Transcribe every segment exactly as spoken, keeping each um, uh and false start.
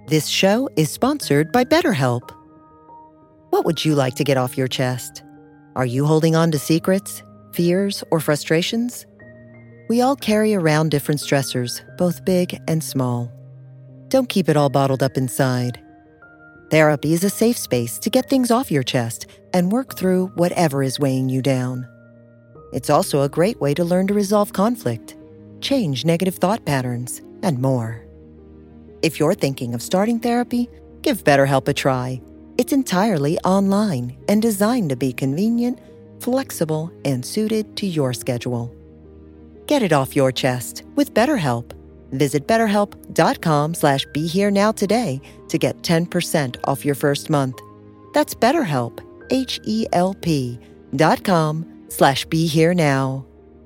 This show is sponsored by BetterHelp. What would you like to get off your chest? Are you holding on to secrets, fears, or frustrations? We all carry around different stressors, both big and small. Don't keep it all bottled up inside. Therapy is a safe space to get things off your chest and work through whatever is weighing you down. It's also a great way to learn to resolve conflict, change negative thought patterns, and more. If you're thinking of starting therapy, give BetterHelp a try. It's entirely online and designed to be convenient, flexible, and suited to your schedule. Get it off your chest with BetterHelp. Visit betterhelp.com slash be here now today to get ten percent off your first month. That's BetterHelp, H E L P dot com slash be here now.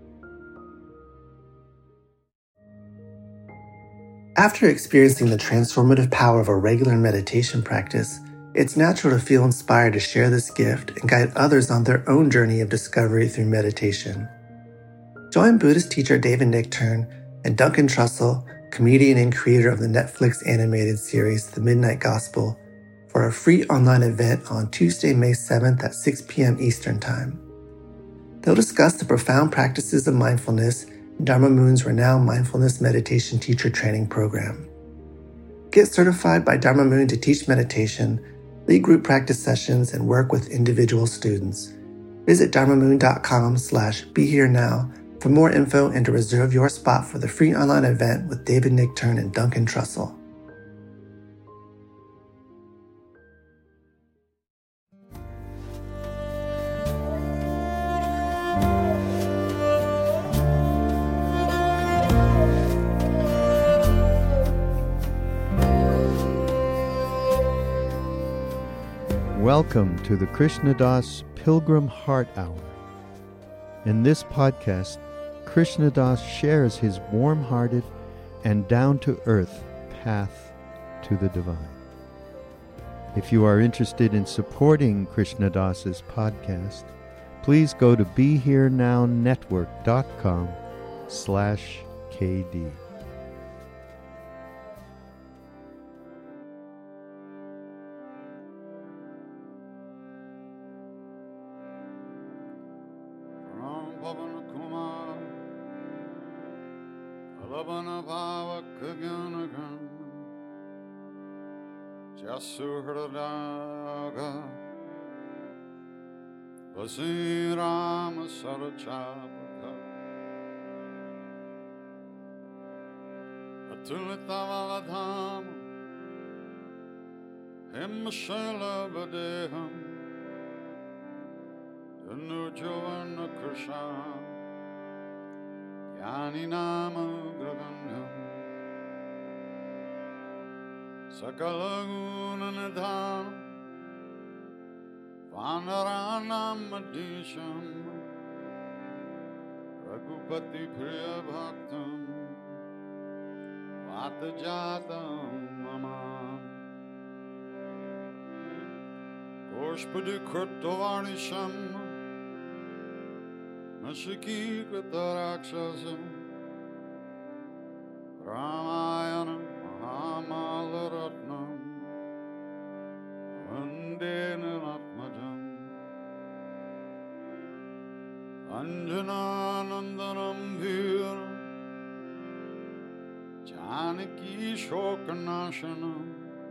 After experiencing the transformative power of a regular meditation practice, it's natural to feel inspired to share this gift and guide others on their own journey of discovery through meditation. Join Buddhist teacher David Nichtern and Duncan Trussell, comedian and creator of the Netflix animated series The Midnight Gospel, for a free online event on Tuesday, May seventh at six p.m. Eastern Time. They'll discuss the profound practices of mindfulness in Dharma Moon's renowned mindfulness meditation teacher training program. Get certified by Dharma Moon to teach meditation, lead group practice sessions, and work with individual students. Visit dharmamoon.com slash be here now for more info and to reserve your spot for the free online event with David Nichtern and Duncan Trussell. Welcome to the Krishna Das Pilgrim Heart Hour. In this podcast, Krishna Das shares his warm-hearted and down-to-earth path to the divine. If you are interested in supporting Krishna Das's podcast, please go to BeHereNowNetwork.com slash KD. Jasuhradaga Vasirama Sarachapaka Atulitavaladham Himshala Vadeham Danujavana Krisham Yaninama Graganyam Sakalagunanadhanam Vanaranam Madisham Raghupati Priya Bhaktam Vatajatam Mama Goshpadi Kurtavarnisham Nashiki Kritarakshasam Ramayana Mahamallaratnam Vandenatmajam Anjananandanam Veeram Janaki Shokanashanam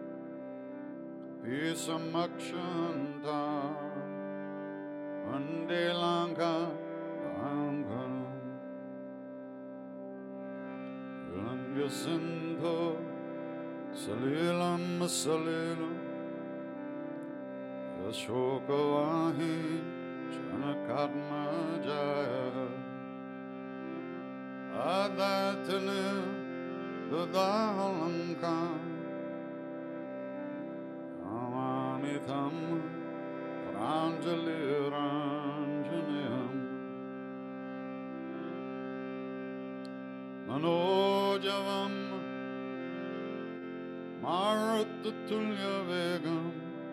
Visamakshanta Vandelanka Bangharam Vilanga Sindho Salilam Salilam Yashokavahi Chanakatma Jaya Adatane Dadalanka Amanitham Pranjali Ranjanayam Manojavam Marutulya Vegam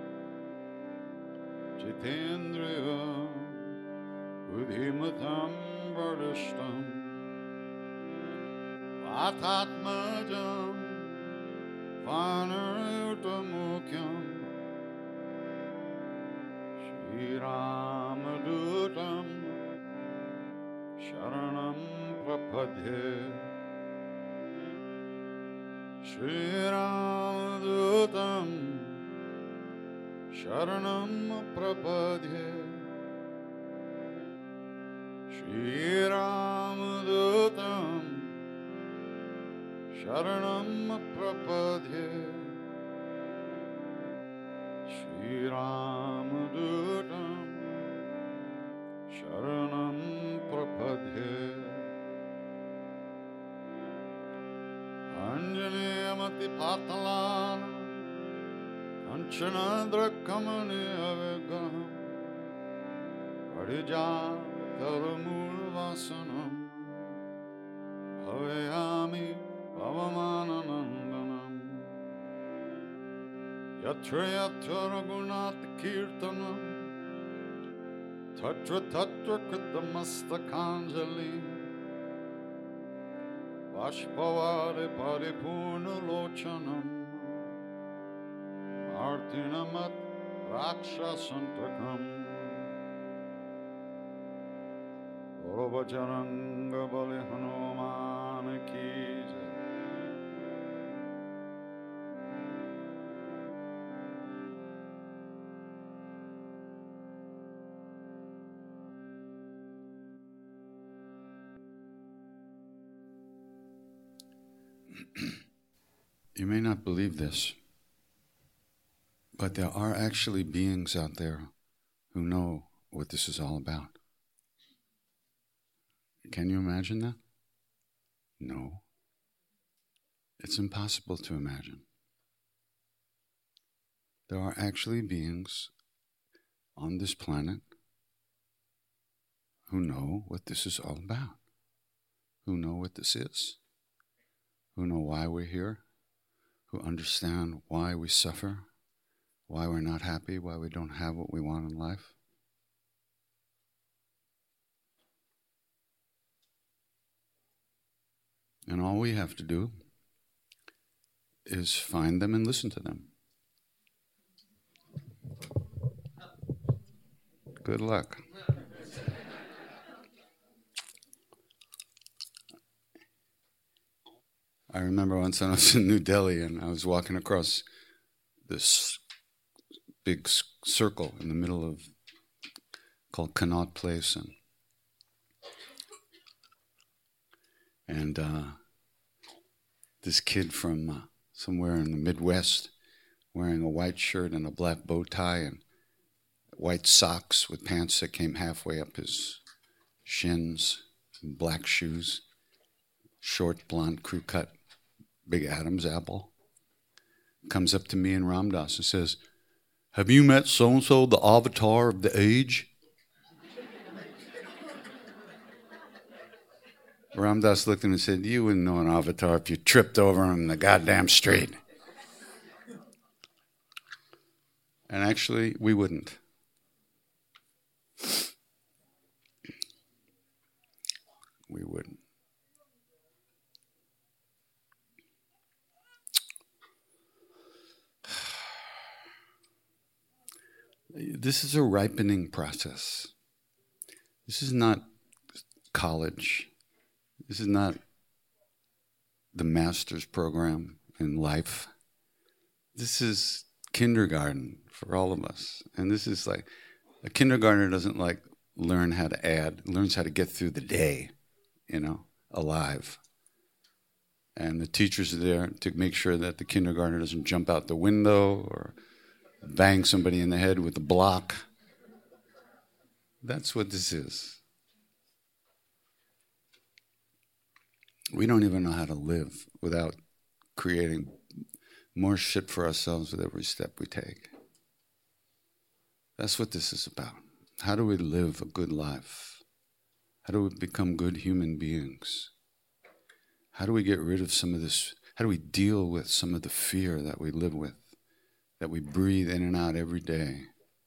Jitendriya Udhimatam Vardishtam Vatatmajam Vanara Shri Ramadutam Sharanam Prapadye Shri Ramadutam Sharanam Prapadye Shri Ramadutam Sharanam Prapadye Anjaneyamati Patalana Kanchanadra Kamani Avegam Parijat Talamul Vasanam Avayami Pavamananandanam Yatra Yatra Raghunat Kirtanam Tatra Tatra Kritamastakhanjali Vashpavare Paripurna Lochanam Artinamat Rakshasantakam Orobacharanga Bali Hanuman Ki Jai. You may not believe this, but there are actually beings out there who know what this is all about. Can you imagine that? No. It's impossible to imagine. There are actually beings on this planet who know what this is all about, who know what this is, who know why we're here, who understand why we suffer, why we're not happy, why we don't have what we want in life. And all we have to do is find them and listen to them. Good luck. I remember once when I was in New Delhi and I was walking across this big circle in the middle of, called Connaught Place, and and uh, this kid from uh, somewhere in the Midwest, wearing a white shirt and a black bow tie and white socks with pants that came halfway up his shins, and black shoes, short blonde crew cut, big Adam's apple, comes up to me and Ram Dass and says, "Have you met so-and-so, the avatar of the age?" Ram Dass looked at him and said, "You wouldn't know an avatar if you tripped over him in the goddamn street." And actually, we wouldn't. We wouldn't. This is a ripening process. This is not college. This is not the master's program in life. This is kindergarten for all of us. And this is like, a kindergartner doesn't like learn how to add, learns how to get through the day, you know, alive. And the teachers are there to make sure that the kindergartner doesn't jump out the window or bang somebody in the head with a block. That's what this is. We don't even know how to live without creating more shit for ourselves with every step we take. That's what this is about. How do we live a good life? How do we become good human beings? How do we get rid of some of this? How do we deal with some of the fear that we live with, that we breathe in and out every day?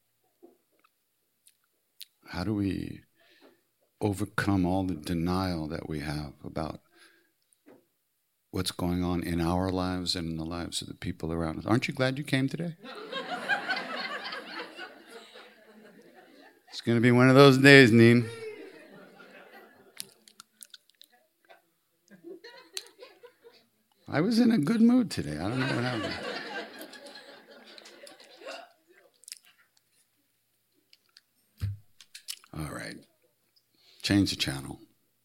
How do we overcome all the denial that we have about what's going on in our lives and in the lives of the people around us? Aren't you glad you came today? It's going to be one of those days, Neen. I was in a good mood today. I don't know what happened. All right. Change the channel.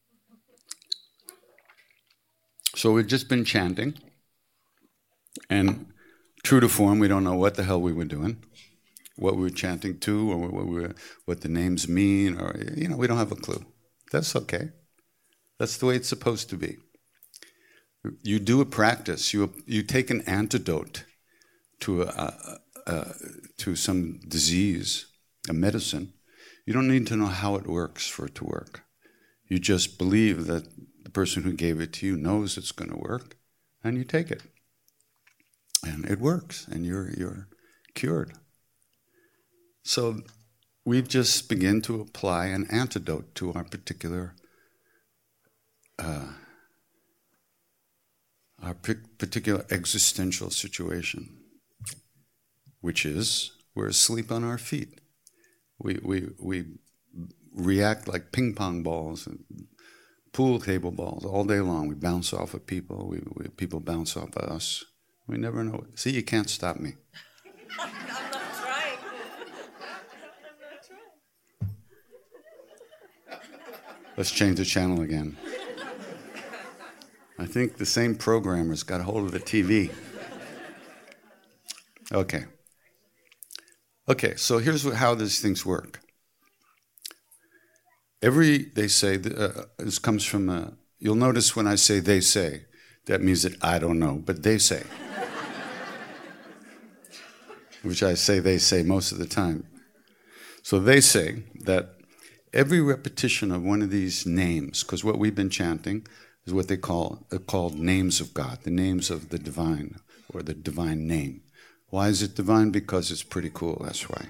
So we've just been chanting. And true to form, we don't know what the hell we were doing, what we were chanting to, or what, we were, what the names mean, or, you know, we don't have a clue. That's okay. That's the way it's supposed to be. You do a practice. You you take an antidote to a, a, a to some disease, a medicine. You don't need to know how it works for it to work. You just believe that the person who gave it to you knows it's going to work, and you take it, and it works, and you're you're cured. So we've just begun to apply an antidote to our particular. Uh, our particular existential situation, which is we're asleep on our feet. We we we react like ping pong balls and pool table balls all day long. We bounce off of people. We, we people bounce off of us. We never know. See, you can't stop me. I'm not trying. I'm not trying. Let's change the channel again. I think the same programmer's got a hold of the T V. Okay. Okay, so here's what, how these things work. Every, they say, uh, this comes from, a, you'll notice when I say they say, that means that I don't know, but they say. Which I say they say most of the time. So they say that every repetition of one of these names, because what we've been chanting is what they call uh, called names of God, the names of the divine, or the divine name. Why is it divine? Because it's pretty cool, that's why.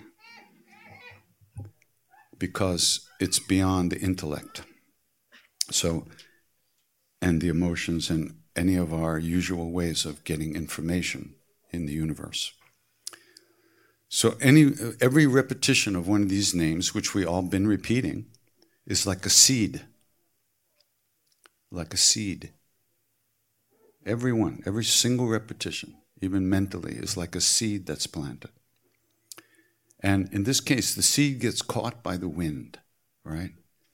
Because it's beyond the intellect. So, and the emotions and any of our usual ways of getting information in the universe. So any every repetition of one of these names, which we all been repeating, is like a seed. Like a seed. Every one, every single repetition, even mentally, is like a seed that's planted. And in this case, the seed gets caught by the wind, right?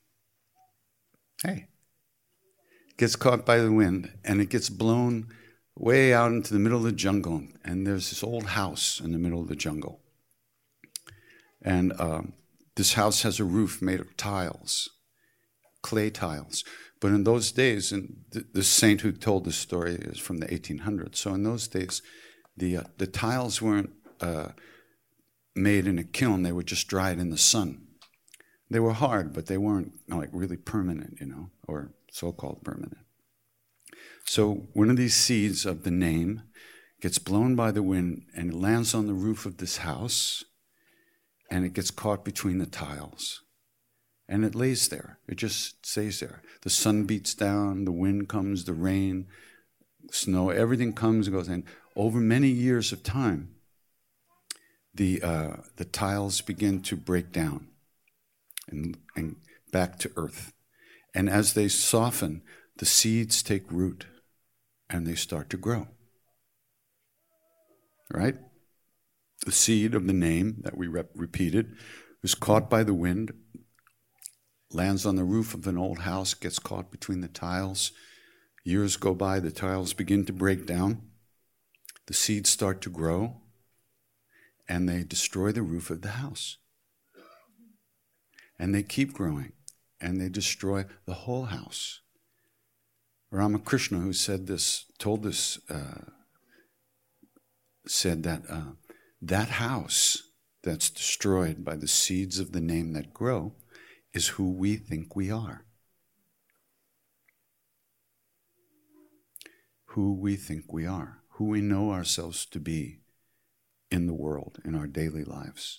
Hey. Gets caught by the wind, and it gets blown way out into the middle of the jungle. And there's this old house in the middle of the jungle. And um, this house has a roof made of tiles, clay tiles. But in those days, and th- the saint who told this story is from the eighteen hundreds. So in those days, the uh, the tiles weren't uh, made in a kiln; they were just dried in the sun. They were hard, but they weren't you know, like really permanent, you know, or so-called permanent. So one of these seeds of the name gets blown by the wind and it lands on the roof of this house, and it gets caught between the tiles. And it lays there. It just stays there. The sun beats down, the wind comes, the rain, snow, everything comes and goes. And over many years of time, the uh, the tiles begin to break down and, and back to earth. And as they soften, the seeds take root and they start to grow. Right? The seed of the name that we rep- repeated was caught by the wind, lands on the roof of an old house, gets caught between the tiles. Years go by, the tiles begin to break down. The seeds start to grow, and they destroy the roof of the house. And they keep growing, and they destroy the whole house. Ramakrishna, who said this, told this, uh, said that uh, that house that's destroyed by the seeds of the name that grow is who we think we are. Who we think we are. Who we know ourselves to be in the world, in our daily lives.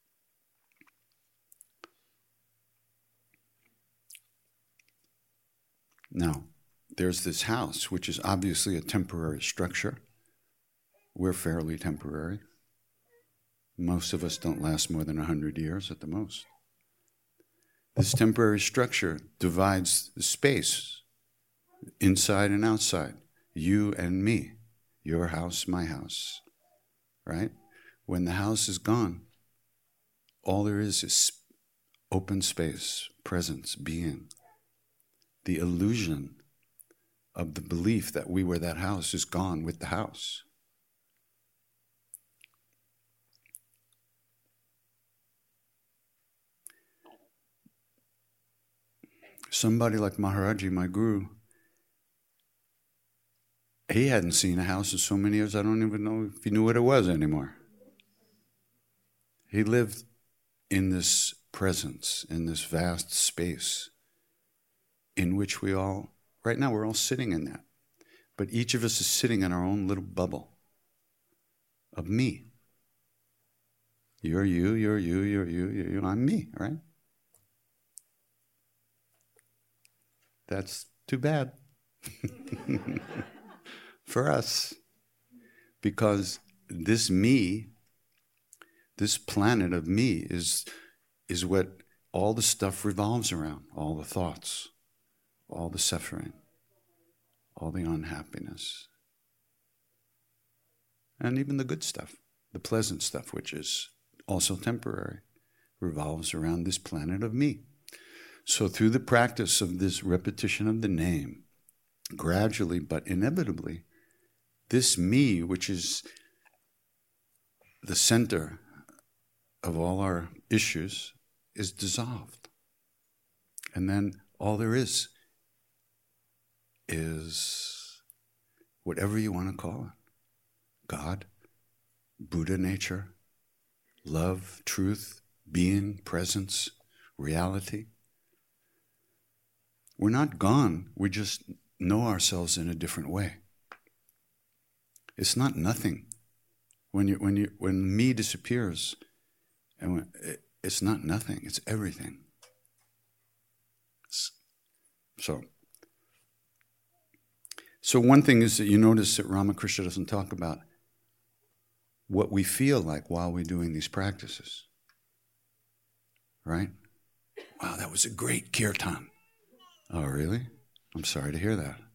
Now, there's this house, which is obviously a temporary structure. We're fairly temporary. Most of us don't last more than one hundred years at the most. This temporary structure divides the space, inside and outside. You and me. Your house, my house. Right? When the house is gone, all there is is open space, presence, being. The illusion of the belief that we were that house is gone with the house. Somebody like Maharaji, my guru, he hadn't seen a house in so many years, I don't even know if he knew what it was anymore. He lived in this presence, in this vast space in which we all, right now we're all sitting in that. But each of us is sitting in our own little bubble of me. You're you, you're you, you're you, you're you, I'm me, right? That's too bad for us, because this me, this planet of me is, is what all the stuff revolves around, all the thoughts, all the suffering, all the unhappiness, and even the good stuff, the pleasant stuff, which is also temporary, revolves around this planet of me. So through the practice of this repetition of the name, gradually but inevitably, this me, which is the center of all our issues, is dissolved. And then all there is is whatever you want to call it. God, Buddha nature, love, truth, being, presence, reality. We're not gone, we just know ourselves in a different way. It's not nothing. When you when you when me disappears, and when, it, it's not nothing, it's everything. So So one thing is that you notice that Ramakrishna doesn't talk about what we feel like while we're doing these practices. Right? Wow, that was a great kirtan. Oh, really? I'm sorry to hear that.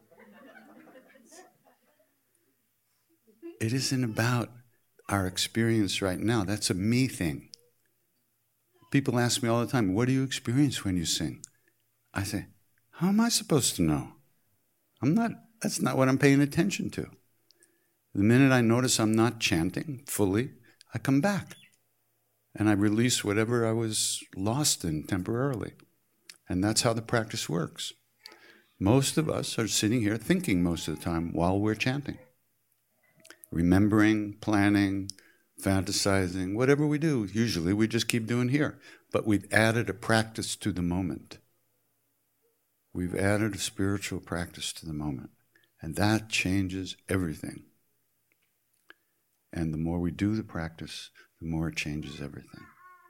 It isn't about our experience right now. That's a me thing. People ask me all the time, what do you experience when you sing? I say, how am I supposed to know? I'm not, that's not what I'm paying attention to. The minute I notice I'm not chanting fully, I come back. And I release whatever I was lost in temporarily. And that's how the practice works. Most of us are sitting here thinking most of the time while we're chanting. Remembering, planning, fantasizing, whatever we do, usually we just keep doing here. But we've added a practice to the moment. We've added a spiritual practice to the moment. And that changes everything. And the more we do the practice, the more it changes everything.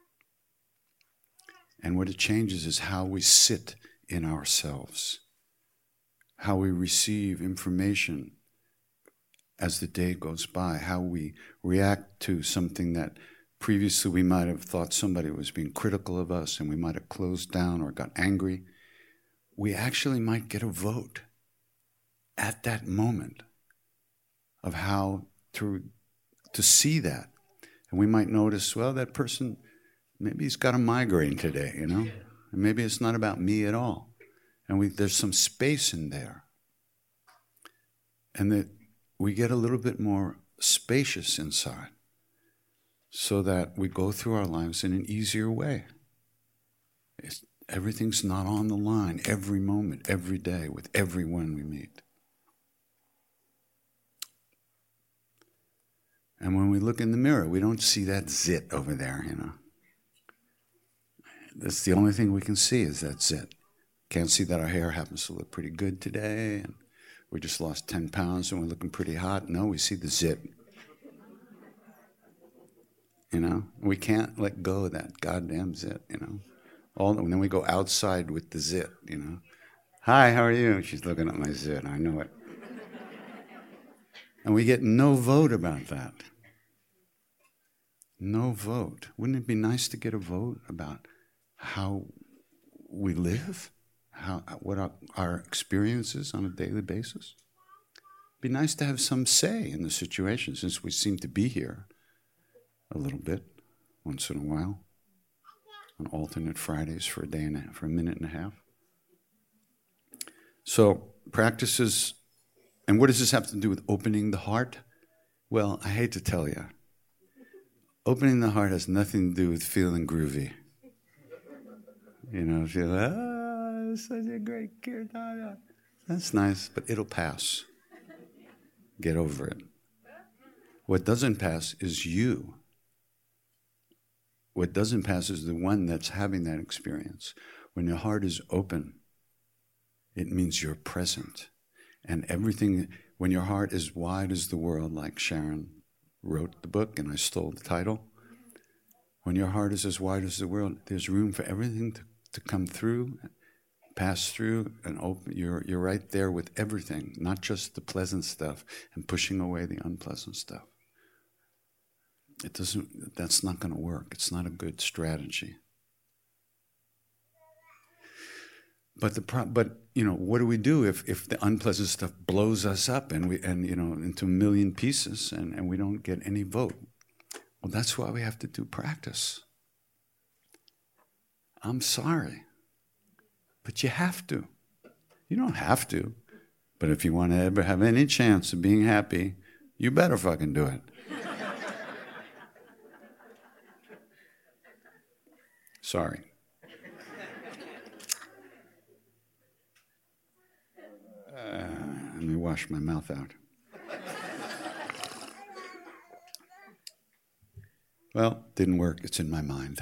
And what it changes is how we sit in ourselves, how we receive information as the day goes by, how we react to something that previously we might have thought somebody was being critical of us and we might have closed down or got angry. We actually might get a vote at that moment of how to, to see that. And we might notice, well, that person, maybe he's got a migraine today, you know? And maybe it's not about me at all. And we, there's some space in there. And that we get a little bit more spacious inside so that we go through our lives in an easier way. It's, everything's not on the line every moment, every day, with everyone we meet. And when we look in the mirror, we don't see that zit over there, you know. That's the only thing we can see is that zit. Can't see that our hair happens to look pretty good today, and we just lost ten pounds and we're looking pretty hot. No, we see the zit. You know, we can't let go of that goddamn zit, you know. All, and then we go outside with the zit, you know. Hi, how are you? She's looking at my zit, I know it. And we get no vote about that. No vote. Wouldn't it be nice to get a vote about how we live? How, what our, our experience is on a daily basis? Be nice to have some say in the situation, since we seem to be here a little bit once in a while on alternate Fridays for a day and a half, for a minute and a half. So practices, and what does this have to do with opening the heart? Well, I hate to tell you, opening the heart has nothing to do with feeling groovy. You know, feel, ah, it's such a great kirtana. That's nice, but it'll pass. Get over it. What doesn't pass is you. What doesn't pass is the one that's having that experience. When your heart is open, it means you're present. And everything, when your heart is wide as the world, like Sharon wrote the book and I stole the title, when your heart is as wide as the world, there's room for everything to, to come through, pass through, and open. You're, you're right there with everything, not just the pleasant stuff and pushing away the unpleasant stuff. It doesn't, that's not going to work. It's not a good strategy. But the pro- but you know, what do we do if, if the unpleasant stuff blows us up and we and you know into a million pieces and, and we don't get any vote? Well, that's why we have to do practice. I'm sorry, but you have to. You don't have to, but if you want to ever have any chance of being happy, you better fucking do it. Sorry. Uh, let me wash my mouth out. Well, didn't work. It's in my mind.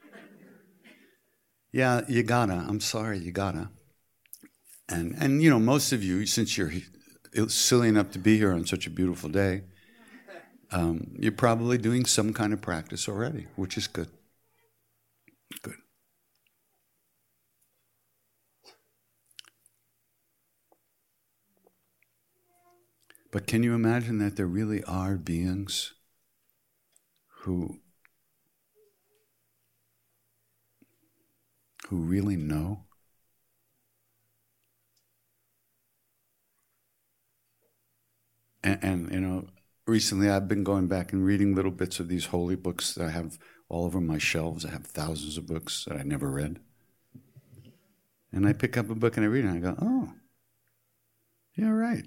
Yeah, you gotta. I'm sorry, you gotta. And, and you know, most of you, since you're silly enough to be here on such a beautiful day, um, you're probably doing some kind of practice already, which is good. Good. But can you imagine that there really are beings who who really know? And, and, you know, recently I've been going back and reading little bits of these holy books that I have all over my shelves. I have thousands of books that I never read. And I pick up a book and I read it and I go, oh, yeah, right.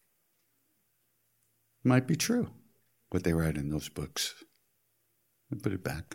Might be true, what they write in those books. I put it back.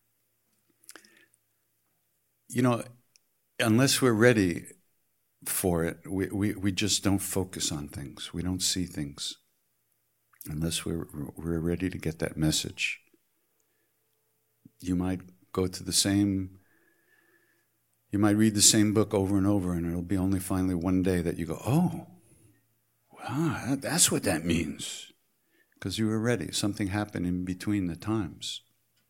You know, unless we're ready for it, we, we, we just don't focus on things. We don't see things unless we're, we're ready to get that message. You might go to the same, you might read the same book over and over, and it'll be only finally one day that you go, oh, wow, that's what that means. Because you were ready. Something happened in between the times.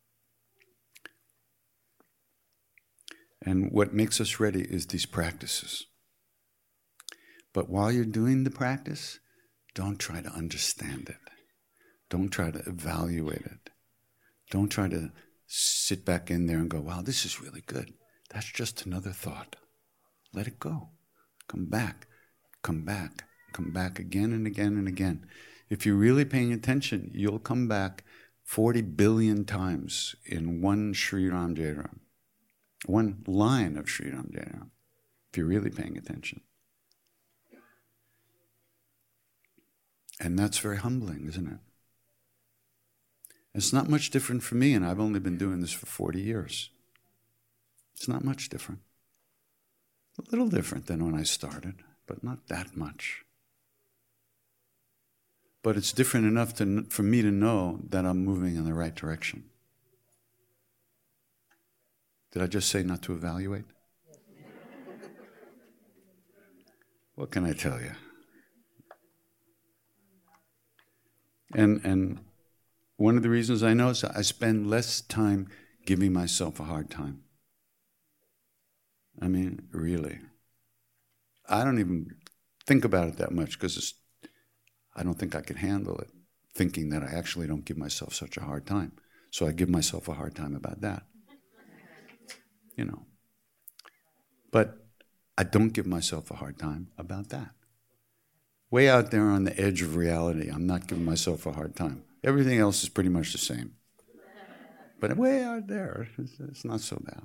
And what makes us ready is these practices. But while you're doing the practice, don't try to understand it. Don't try to evaluate it. Don't try to sit back in there and go, wow, this is really good. That's just another thought. Let it go. Come back. Come back. Come back again and again and again. If you're really paying attention, you'll come back forty billion times in one Sri Ram Jairam. One line of Sri Ram Jairam, if you're really paying attention. And that's very humbling, isn't it? It's not much different for me, and I've only been doing this for forty years. It's not much different. A little different than when I started, but not that much. But it's different enough to, for me to know that I'm moving in the right direction. Did I just say not to evaluate? What can I tell you? And and one of the reasons I know is I spend less time giving myself a hard time. I mean, really. I don't even think about it that much because I don't think I could handle it, thinking that I actually don't give myself such a hard time. So I give myself a hard time about that. You know. But I don't give myself a hard time about that. way out there on the edge of reality. I'm not giving myself a hard time. Everything else is pretty much the same. But way out there, it's, it's not so bad.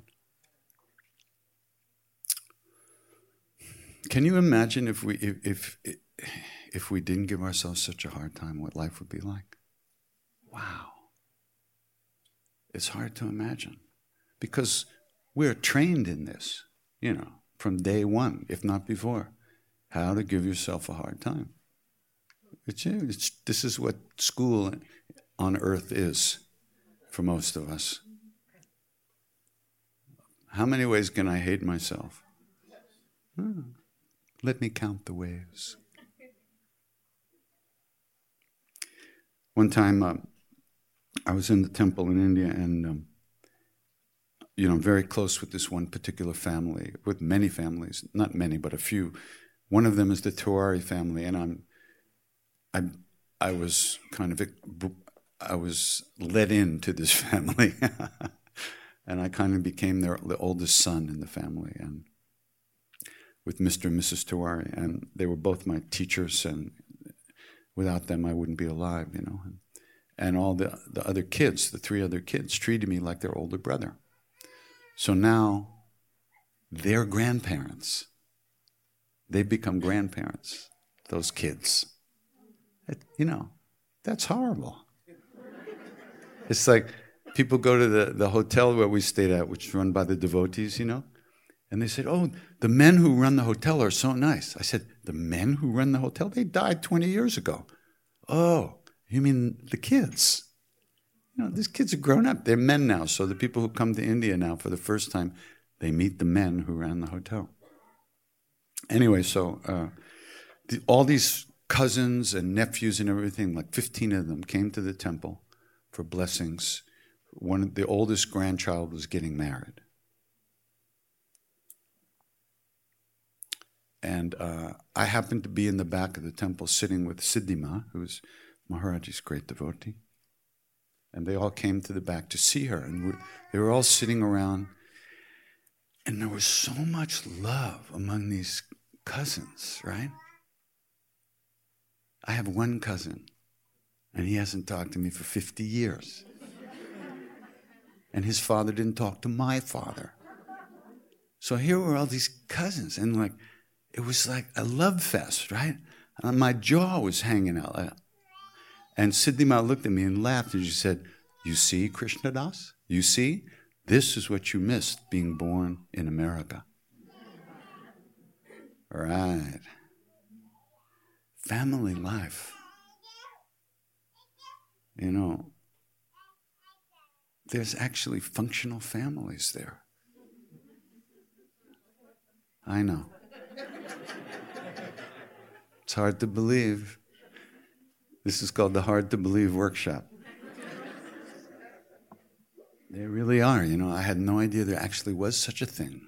Can you imagine if we if, if if we didn't give ourselves such a hard time, what life would be like? Wow. It's hard to imagine. Because we're trained in this, you know, from day one, if not before, how to give yourself a hard time. It's, it's, this is what school on earth is for most of us. How many ways can I hate myself? Hmm. Let me count the ways. One time, uh, I was in the temple in India, and um, you know, very close with this one particular family, with many families, not many, but a few. One of them is the Tiwari family, and I'm, I, I was kind of, I was let into this family, and I kind of became their the oldest son in the family, and with Mister and Missus Tiwari, and they were both my teachers, and without them, I wouldn't be alive, you know. And, and all the, the other kids, the three other kids, treated me like their older brother. So now, they're grandparents. They become grandparents, those kids. It, you know, that's horrible. It's like people go to the, the hotel where we stayed at, which is run by the devotees, you know, and they said, oh, the men who run the hotel are so nice. I said, the men who run the hotel? They died twenty years ago. Oh, you mean the kids? You know, these kids are grown up. They're men now. So the people who come to India now for the first time, they meet the men who ran the hotel. Anyway, so uh, the, all these cousins and nephews and everything, like fifteen of them, came to the temple for blessings. One, the oldest grandchild was getting married. And uh, I happened to be in the back of the temple sitting with Siddhima, who's Maharaji's great devotee. And they all came to the back to see her. And we, they were all sitting around. And there was so much love among these cousins, right? I have one cousin, and he hasn't talked to me for fifty years. And his father didn't talk to my father. So here were all these cousins, and like, it was like a love fest, right? And my jaw was hanging out. And Siddhima looked at me and laughed, and she said, you see, Krishnadas? You see? This is what you missed being born in America. Right. Family life. You know, there's actually functional families there. I know. It's hard to believe. This is called the Hard to Believe Workshop. They really are, you know. I had no idea there actually was such a thing.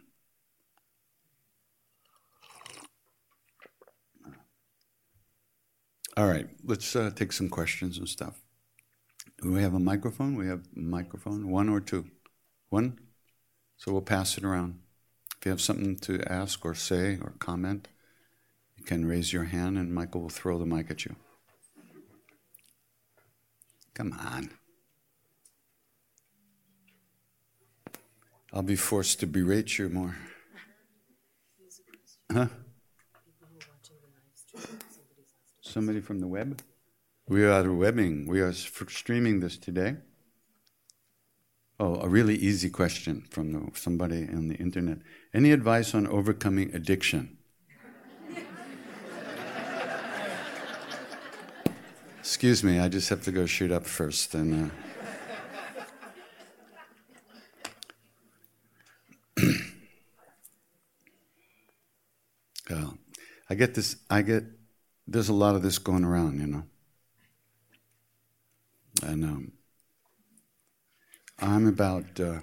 All right, let's uh, take some questions and stuff. Do we have a microphone? We have a microphone, one or two? One? So we'll pass it around. If you have something to ask or say or comment, you can raise your hand and Michael will throw the mic at you. Come on. I'll be forced to berate you more. Huh? Somebody from the web? We are webbing. We are streaming this today. Oh, a really easy question from the, somebody on the internet. Any advice on overcoming addiction? Excuse me, I just have to go shoot up first. And, uh, uh, I get this, I get, there's a lot of this going around, you know. And um, I'm about uh,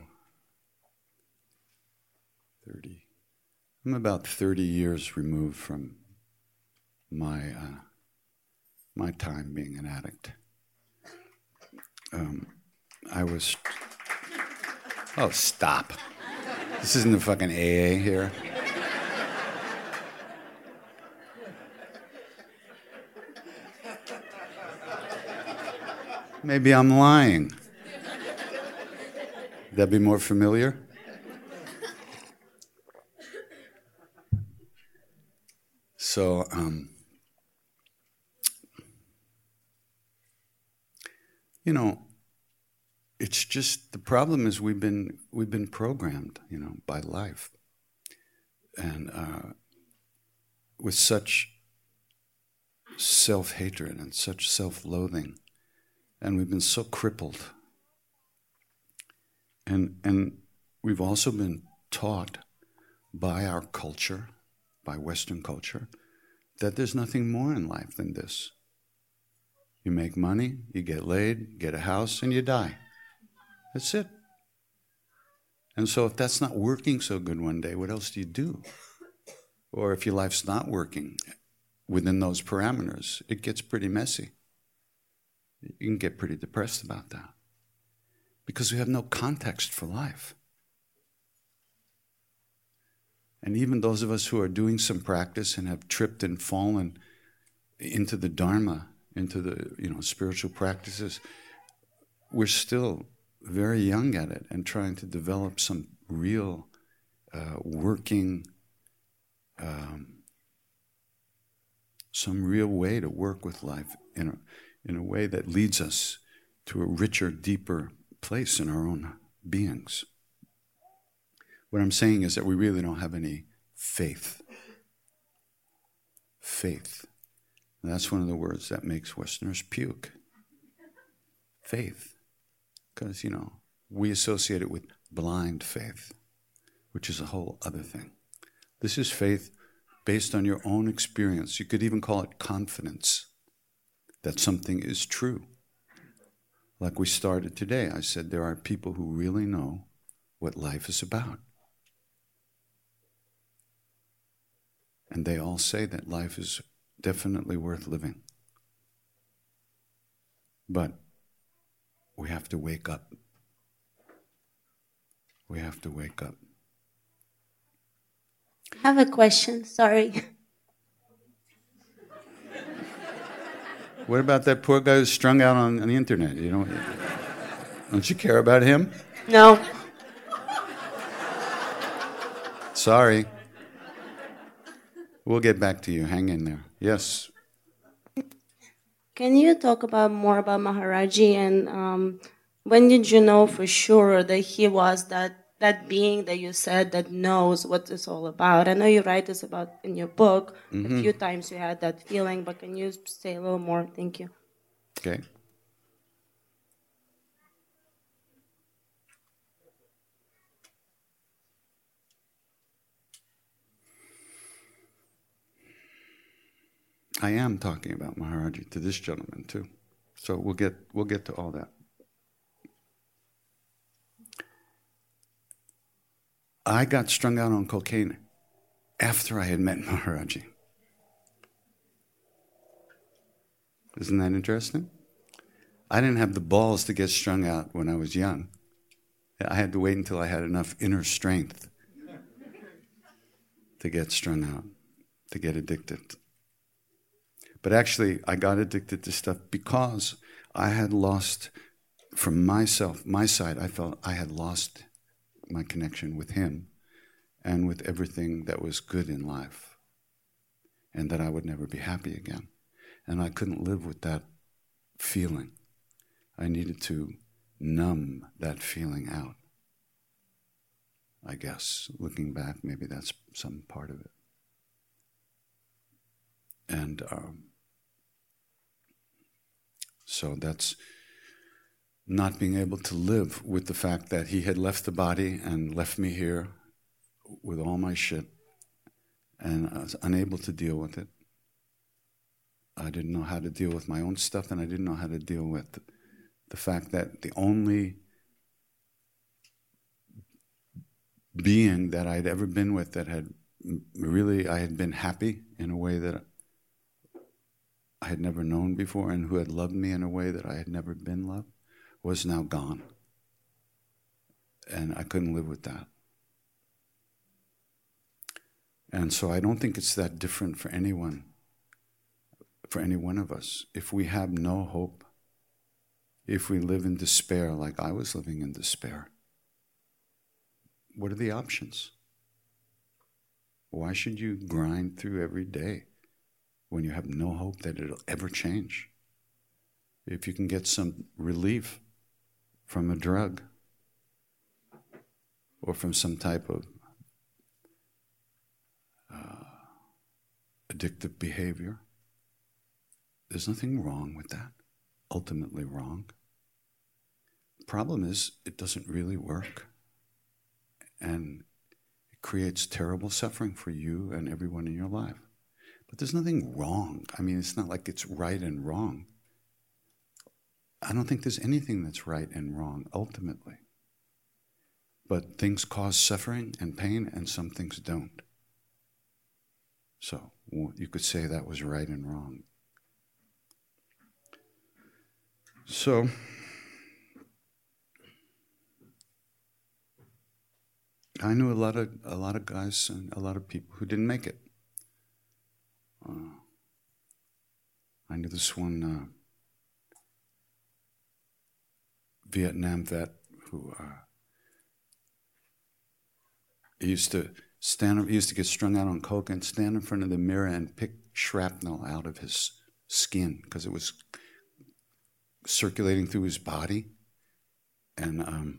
thirty. I'm about thirty years removed from my uh, my time being an addict. Um, I was. Oh, stop! This isn't the fucking A A here. Maybe I'm lying. That be more familiar? So, um, you know, it's just the problem is we've been we've been programmed, you know, by life, and uh, with such self-hatred and such self-loathing, and we've been so crippled, and and we've also been taught by our culture, by Western culture, that there's nothing more in life than this. You make money, you get laid, get a house, and you die. That's it. And so if that's not working so good one day, what else do you do? Or if your life's not working within those parameters, it gets pretty messy. You can get pretty depressed about that. Because we have no context for life. And even those of us who are doing some practice and have tripped and fallen into the Dharma, into the, you know, spiritual practices, we're still very young at it and trying to develop some real uh, working, um, some real way to work with life in a, in a way that leads us to a richer, deeper place in our own beings. What I'm saying is that we really don't have any faith. Faith. And that's one of the words that makes Westerners puke. Faith. Because, you know, we associate it with blind faith, which is a whole other thing. This is faith based on your own experience. You could even call it confidence that something is true. Like we started today, I said there are people who really know what life is about. And they all say that life is definitely worth living. But we have to wake up. We have to wake up. I have a question, sorry. What about that poor guy who's strung out on, on the internet? You don't, don't you care about him? No. Sorry. We'll get back to you. Hang in there. Yes. Can you talk about more about Maharaji, and um, when did you know for sure that he was that that being that you said that knows what it's all about? I know you write this about in your book. Mm-hmm. A few times you had that feeling, but can you say a little more? Thank you. Okay. I am talking about Maharaji to this gentleman too. So we'll get we'll get to all that. I got strung out on cocaine after I had met Maharaji. Isn't that interesting? I didn't have the balls to get strung out when I was young. I had to wait until I had enough inner strength to get strung out, to get addicted. But actually, I got addicted to stuff because I had lost, from myself, my side, I felt I had lost my connection with him and with everything that was good in life, and that I would never be happy again. And I couldn't live with that feeling. I needed to numb that feeling out. I guess, looking back, maybe that's some part of it. And um, so that's not being able to live with the fact that he had left the body and left me here with all my shit, and I was unable to deal with it. I didn't know how to deal with my own stuff, and I didn't know how to deal with the fact that the only being that I'd ever been with that had really, I had been happy in a way that I had never known before, and who had loved me in a way that I had never been loved, was now gone. And I couldn't live with that. And so I don't think it's that different for anyone, for any one of us. If we have no hope if we live in despair like I was living in despair, what are the options? Why should you grind through every day when you have no hope that it'll ever change? If you can get some relief from a drug or from some type of uh, addictive behavior, there's nothing wrong with that, ultimately wrong. The problem is it doesn't really work. And it creates terrible suffering for you and everyone in your life. But there's nothing wrong. I mean, it's not like it's right and wrong. I don't think there's anything that's right and wrong, ultimately. But things cause suffering and pain, and some things don't. So you could say that was right and wrong. So I knew a lot of a lot of guys and a lot of people who didn't make it. Uh, I knew this one uh, Vietnam vet who uh, he used to stand. He used to get strung out on coke and stand in front of the mirror and pick shrapnel out of his skin because it was circulating through his body, and um,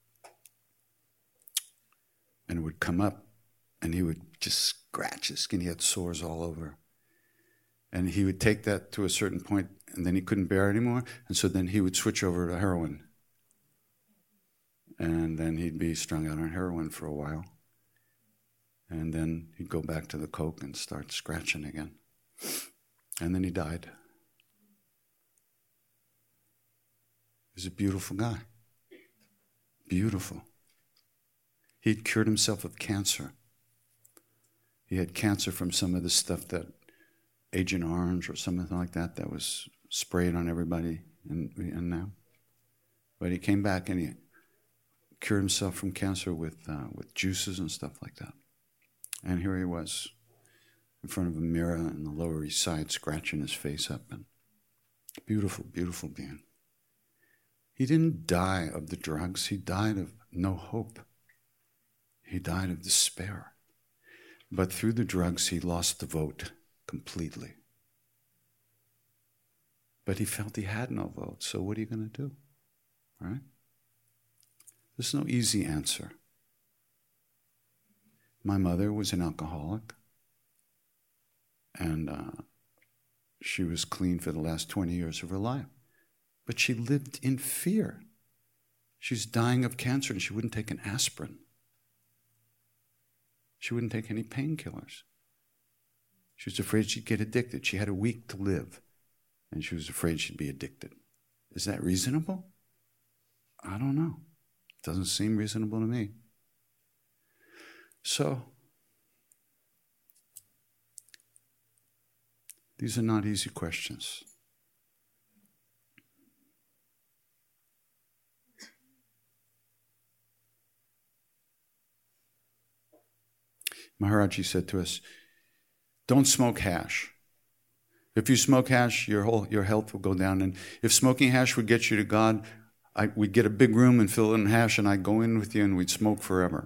and it would come up, and he would just scratch his skin. He had sores all over. And he would take that to a certain point, and then he couldn't bear it anymore, and so then he would switch over to heroin. And then he'd be strung out on heroin for a while. And then he'd go back to the coke and start scratching again. And then he died. He was a beautiful guy. Beautiful. He'd cured himself of cancer. He had cancer from some of the stuff that Agent Orange or something like that that was sprayed on everybody in Vietnam. But he came back and he cured himself from cancer with uh, with juices and stuff like that. And here he was in front of a mirror in the Lower East Side, scratching his face up. And beautiful, beautiful being. He didn't die of the drugs. He died of no hope. He died of despair. But through the drugs, he lost the vote completely. But he felt he had no vote, so what are you going to do? Right? There's no easy answer. My mother was an alcoholic, and uh, she was clean for the last twenty years of her life. But she lived in fear. She's dying of cancer, and she wouldn't take an aspirin. She wouldn't take any painkillers. She was afraid she'd get addicted. She had a week to live, and she was afraid she'd be addicted. Is that reasonable? I don't know. It doesn't seem reasonable to me. So, these are not easy questions. Maharaji said to us, don't smoke hash. If you smoke hash, your whole your health will go down. And if smoking hash would get you to God, I, we'd get a big room and fill it in hash, and I'd go in with you and we'd smoke forever.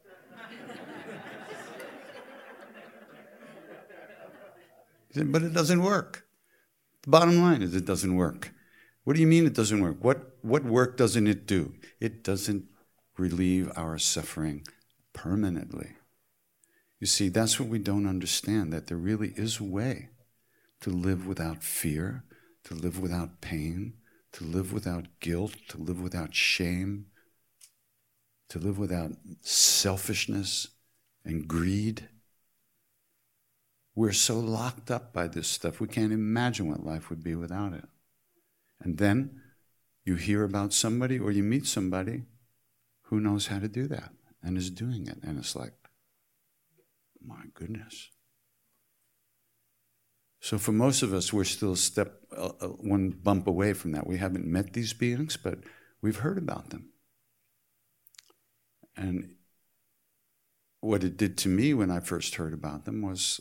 He said, but it doesn't work. The bottom line is it doesn't work. What do you mean it doesn't work? What, what work doesn't it do? It doesn't relieve our suffering permanently. You see, that's what we don't understand, that there really is a way to live without fear, to live without pain, to live without guilt, to live without shame, to live without selfishness and greed. We're so locked up by this stuff, we can't imagine what life would be without it. And then you hear about somebody or you meet somebody who knows how to do that and is doing it. And it's like, my goodness. So for most of us, we're still a step, uh, one bump away from that. We haven't met these beings, but we've heard about them. And what it did to me when I first heard about them was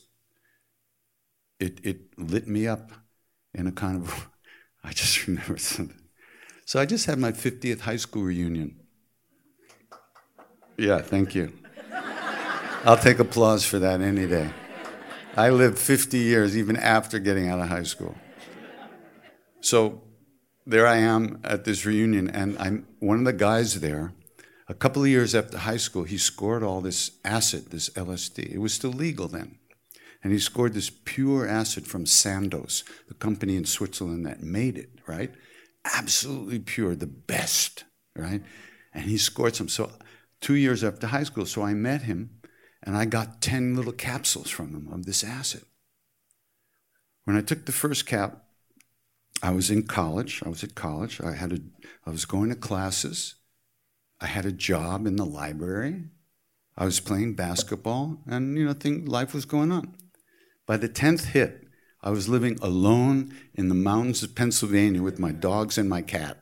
it, it lit me up in a kind of, I just remember something. So I just had my fiftieth high school reunion. Yeah, thank you. I'll take applause for that any day. I lived fifty years even after getting out of high school. So there I am at this reunion, and I'm one of the guys there. A couple of years after high school, he scored all this acid, this L S D. It was still legal then. And he scored this pure acid from Sandoz, the company in Switzerland that made it, right? Absolutely pure, the best, right? And he scored some. So two years after high school, so I met him, and I got ten little capsules from him of this acid. When I took the first cap, I was in college. I was at college. I had a, I was going to classes. I had a job in the library. I was playing basketball, and you know, thing, life was going on. By the tenth hit, I was living alone in the mountains of Pennsylvania with my dogs and my cat.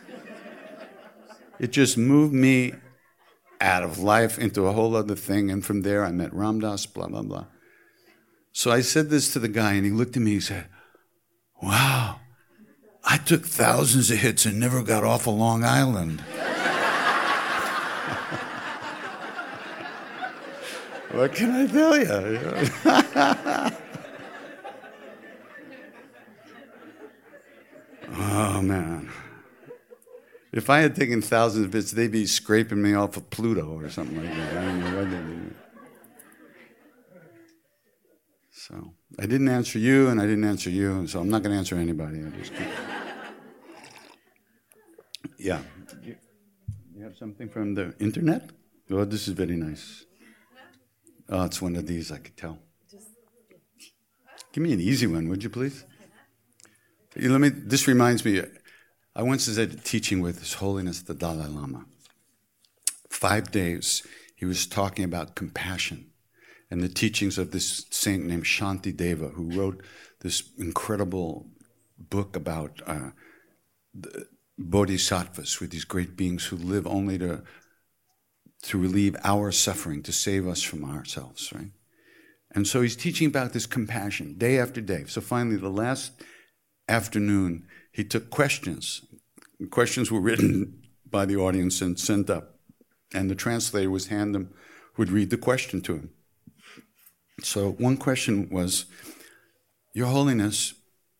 It just moved me out of life into a whole other thing, and from there I met Ram Dass, blah, blah, blah. So I said this to the guy, and he looked at me, he said, wow, I took thousands of hits and never got off of Long Island. What can I tell you? Oh, man. If I had taken thousands of hits, they'd be scraping me off of Pluto or something like that. I don't know what they do. So I didn't answer you, and I didn't answer you, so I'm not going to answer anybody. I just keep... Yeah. You, you have something from the internet? Oh, this is very nice. Oh, it's one of these, I could tell. Give me an easy one, would you please? Let me. This reminds me, I once was at a teaching with His Holiness the Dalai Lama. Five days, he was talking about compassion and the teachings of this saint named Shantideva, who wrote this incredible book about uh, the bodhisattvas, with these great beings who live only to to relieve our suffering, to save us from ourselves, right? And so he's teaching about this compassion day after day. So finally, the last afternoon, he took questions. The questions were written by the audience and sent up. And the translator was hand them, would read the question to him. So one question was, Your Holiness,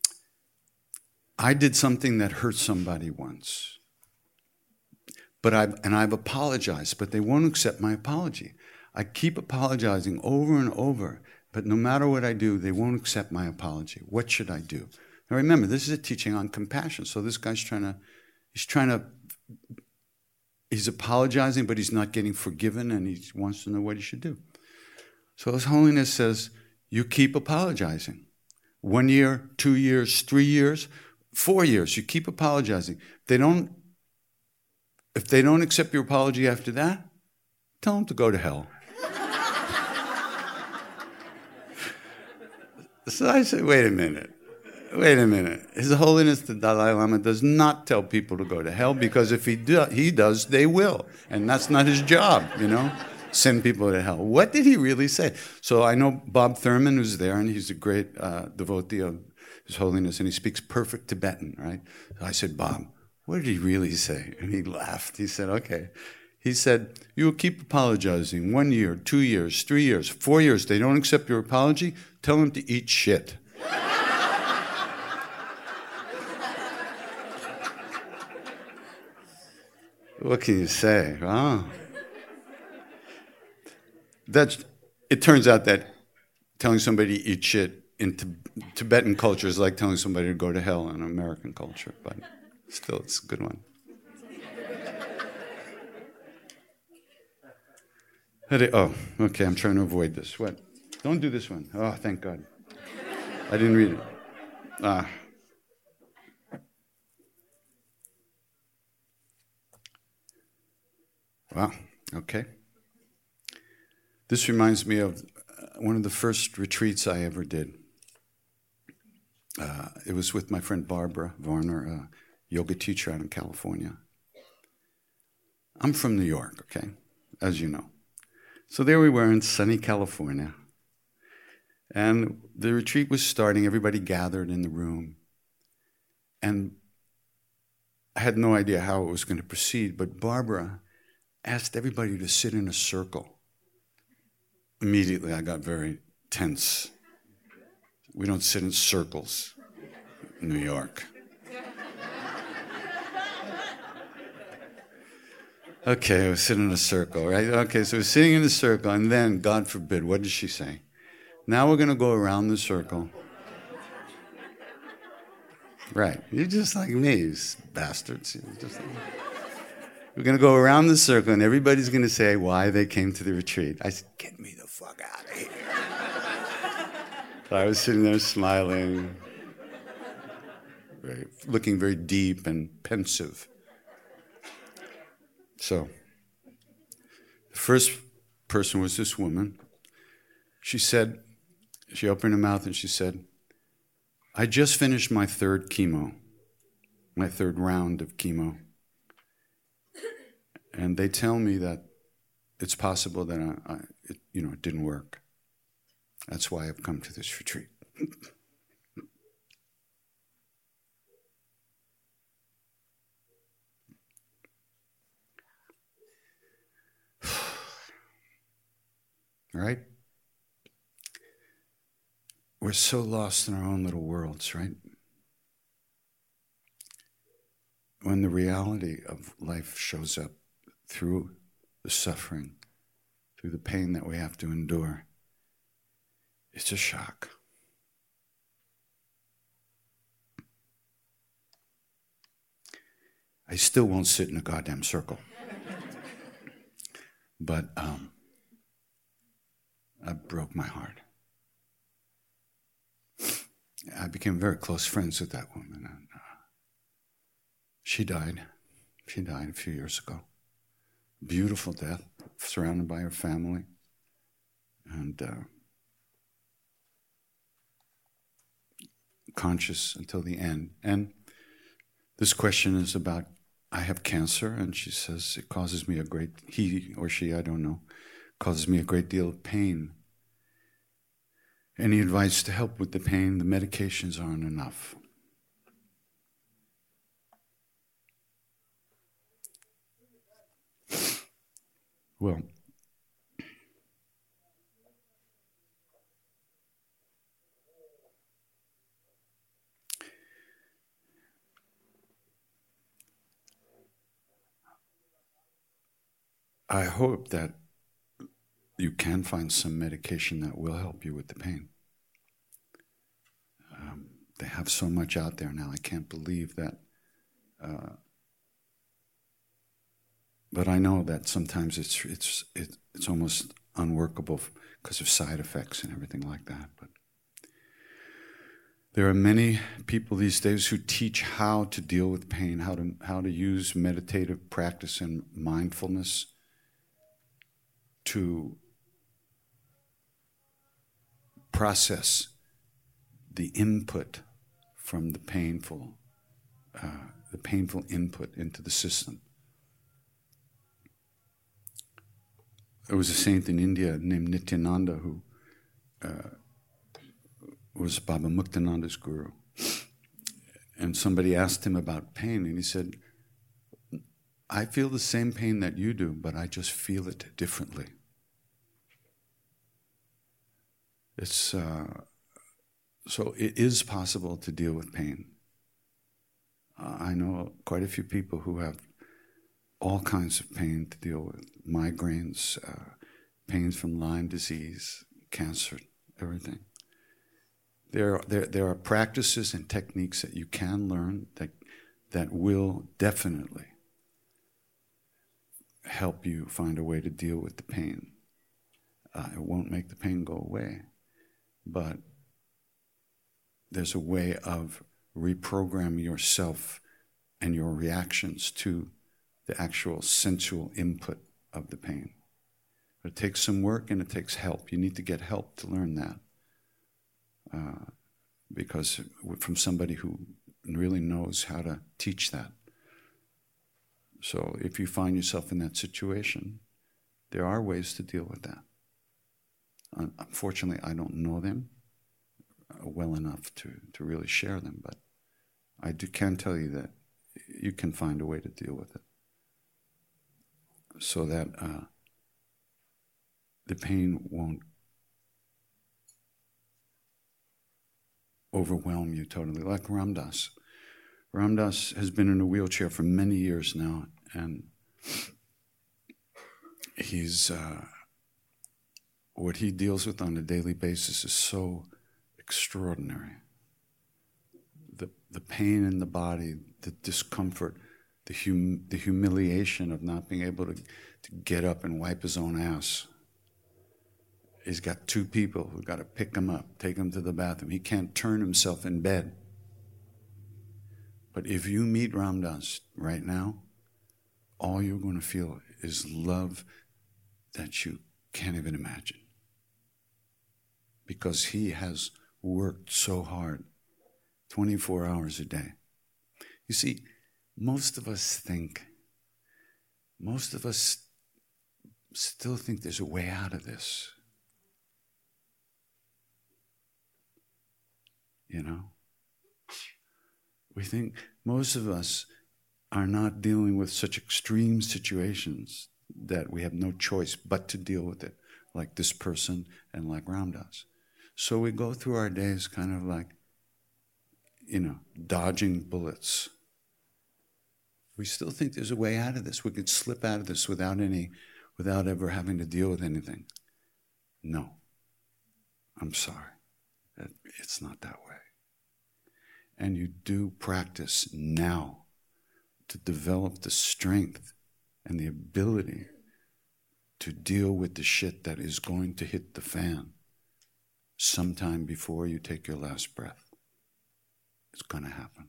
I did something that hurt somebody once. But I've, and I've apologized, but they won't accept my apology. I keep apologizing over and over, but no matter what I do, they won't accept my apology. What should I do? Now remember, this is a teaching on compassion. So this guy's trying to, he's trying to, he's apologizing, but he's not getting forgiven, and he wants to know what he should do. So His Holiness says, you keep apologizing. One year, two years, three years, four years, you keep apologizing. They don't, if they don't accept your apology after that, tell them to go to hell. So I said, wait a minute. Wait a minute. His Holiness the Dalai Lama does not tell people to go to hell, because if he do, he does, they will. And that's not his job, you know, send people to hell. What did he really say? So I know Bob Thurman, who's there, and he's a great uh, devotee of His Holiness, and he speaks perfect Tibetan, right? So I said, Bob, what did he really say? And he laughed. He said, okay. He said, you will keep apologizing one year, two years, three years, four years. They don't accept your apology, tell them to eat shit. What can you say? Oh. That's, it turns out that telling somebody to eat shit in Tibetan culture is like telling somebody to go to hell in American culture, but still, it's a good one. Oh, okay, I'm trying to avoid this. What? Don't do this one. Oh, thank God. I didn't read it. Ah. Wow, okay. This reminds me of one of the first retreats I ever did. Uh, it was with my friend Barbara Varner, a yoga teacher out in California. I'm from New York, okay, as you know. So there we were in sunny California. And the retreat was starting. Everybody gathered in the room. And I had no idea how it was going to proceed, but Barbara asked everybody to sit in a circle. Immediately, I got very tense. We don't sit in circles in New York. Okay, I was sitting in a circle, right? Okay, so we're sitting in a circle, and then, God forbid, what did she say? Now we're going to go around the circle. Right, you're just like me, you bastards. You're just like me. We're going to go around the circle, and everybody's going to say why they came to the retreat. I said, get me the fuck out of here. So I was sitting there smiling, very, looking very deep and pensive. So, the first person was this woman. She said, she opened her mouth and she said, I just finished my third chemo, my third round of chemo. And they tell me that it's possible that I, I it, you know, it didn't work. That's why I've come to this retreat. Right? We're so lost in our own little worlds, right? When the reality of life shows up through the suffering, through the pain that we have to endure, it's a shock. I still won't sit in a goddamn circle. But um, I broke my heart. I became very close friends with that woman. And, uh, she died. She died a few years ago. Beautiful death, surrounded by her family. And uh, conscious until the end. And this question is about, I have cancer, and she says it causes me a great, he or she, I don't know, causes me a great deal of pain. Any advice to help with the pain? The medications aren't enough. Well, I hope that you can find some medication that will help you with the pain. Um, they have so much out there now. I can't believe that. Uh, but I know that sometimes it's it's it, it's almost unworkable because of side effects and everything like that. But there are many people these days who teach how to deal with pain, how to how to use meditative practice and mindfulness to process the input from the painful, uh, the painful input into the system. There was a saint in India named Nityananda who uh, was Baba Muktananda's guru. And somebody asked him about pain, and he said, I feel the same pain that you do, but I just feel it differently. It's uh, so it is possible to deal with pain. Uh, I know quite a few people who have all kinds of pain to deal with: migraines, uh, pains from Lyme disease, cancer, everything. There, there, there are practices and techniques that you can learn that that will definitely help you find a way to deal with the pain. Uh, it won't make the pain go away, but there's a way of reprogramming yourself and your reactions to the actual sensual input of the pain. But it takes some work and it takes help. You need to get help to learn that. Uh, because from somebody who really knows how to teach that. So if you find yourself in that situation, there are ways to deal with that. Unfortunately, I don't know them well enough to, to really share them, but I do, can tell you that you can find a way to deal with it so that uh, the pain won't overwhelm you totally. Like Ram Dass. Ram Dass has been in a wheelchair for many years now, and he's uh, what he deals with on a daily basis is so extraordinary. The the pain in the body, the discomfort, the hum, the humiliation of not being able to, to get up and wipe his own ass. He's got two people who've got to pick him up, take him to the bathroom. He can't turn himself in bed. But if you meet Ram Dass right now, all you're going to feel is love that you can't even imagine. Because he has worked so hard, twenty-four hours a day. You see, most of us think, most of us still think there's a way out of this. You know? We think most of us are not dealing with such extreme situations that we have no choice but to deal with it, like this person and like Ram Dass. So we go through our days kind of like, you know, dodging bullets. We still think there's a way out of this. We could slip out of this without any, without ever having to deal with anything. No. I'm sorry. It's not that way. And you do practice now to develop the strength and the ability to deal with the shit that is going to hit the fan sometime before you take your last breath. It's going to happen.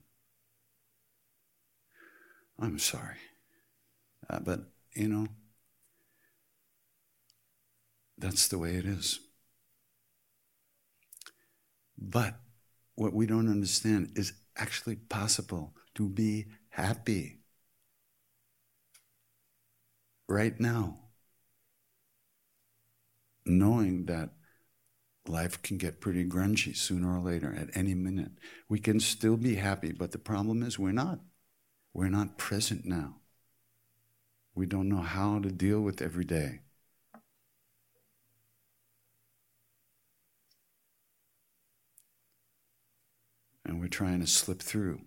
I'm sorry. Uh, but, you know, that's the way it is. But what we don't understand is actually possible to be happy right now, knowing that life can get pretty grungy sooner or later, at any minute. We can still be happy, but the problem is we're not. We're not present now. We don't know how to deal with every day. And we're trying to slip through.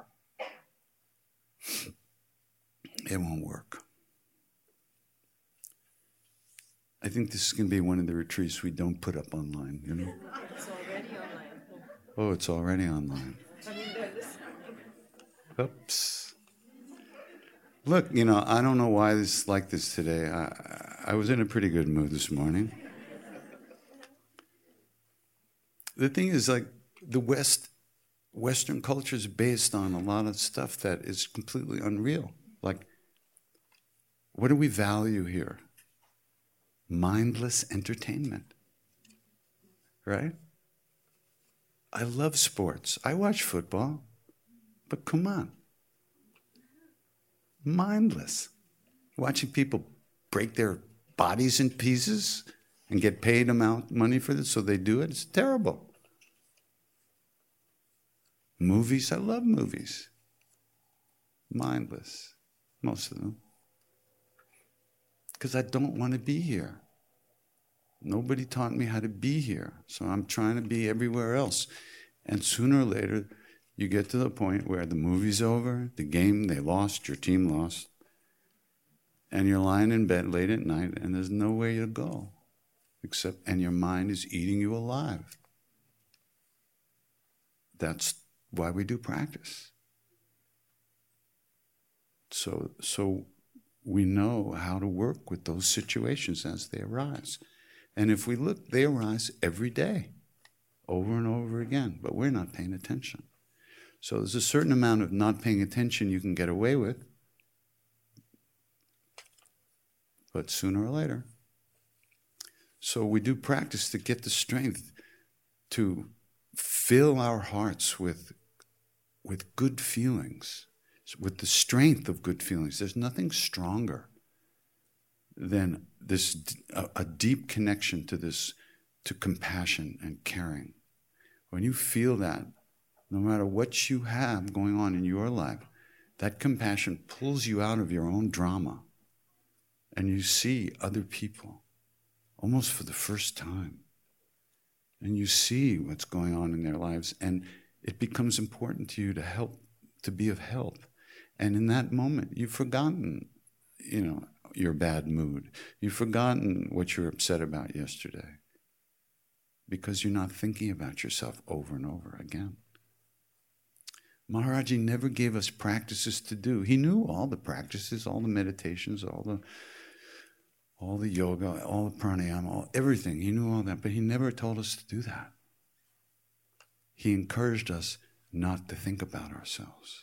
It won't work. I think this is going to be one of the retreats we don't put up online, you know? It's already online. Oh, it's already online. Oops. Look, you know, I don't know why this is like this today. I, I was in a pretty good mood this morning. The thing is, like, the West, Western culture is based on a lot of stuff that is completely unreal. Like, what do we value here? Mindless entertainment, right? I love sports. I watch football, but come on. Mindless. Watching people break their bodies in pieces and get paid amount money for this, so they do it, it's terrible. Movies, I love movies. Mindless, most of them. Because I don't want to be here. Nobody taught me how to be here, so I'm trying to be everywhere else. And sooner or later, you get to the point where the movie's over, the game, they lost, your team lost, and you're lying in bed late at night, and there's nowhere to go, except, and your mind is eating you alive. That's why we do practice. So, so we know how to work with those situations as they arise. And if we look, they arise every day, over and over again, but we're not paying attention. So there's a certain amount of not paying attention you can get away with, but sooner or later. So we do practice to get the strength to fill our hearts with, with good feelings, with the strength of good feelings. There's nothing stronger than this a, a deep connection to this, to compassion and caring. When you feel that, no matter what you have going on in your life, That compassion pulls you out of your own drama, and you see other people almost for the first time. And you see what's going on in their lives, and it becomes important to you to help, to be of help. And in that moment, you've forgotten, you know, your bad mood. You've forgotten what you were upset about yesterday because you're not thinking about yourself over and over again. Maharaji never gave us practices to do. He knew all the practices, all the meditations, all the all the yoga, all the pranayama, all, everything. He knew all that, but he never told us to do that. He encouraged us not to think about ourselves.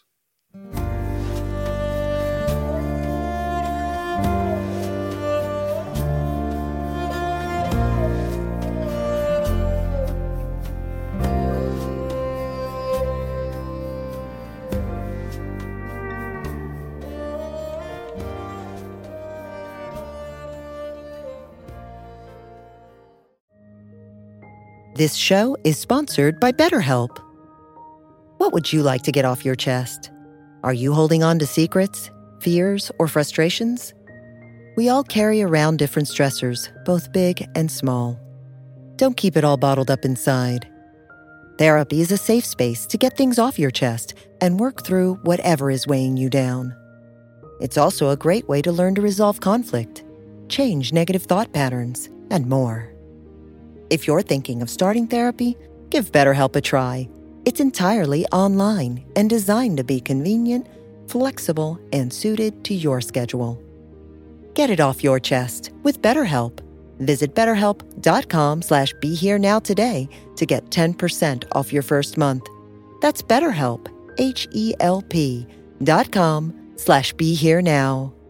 This show is sponsored by BetterHelp. What would you like to get off your chest? Are you holding on to secrets, fears, or frustrations? We all carry around different stressors, both big and small. Don't keep it all bottled up inside. Therapy is a safe space to get things off your chest and work through whatever is weighing you down. It's also a great way to learn to resolve conflict, change negative thought patterns, and more. If you're thinking of starting therapy, give BetterHelp a try. It's entirely online and designed to be convenient, flexible, and suited to your schedule. Get it off your chest with BetterHelp. Visit betterhelp.com slash be here now today to get ten percent off your first month. That's BetterHelp, H E L P dot com slash be here now.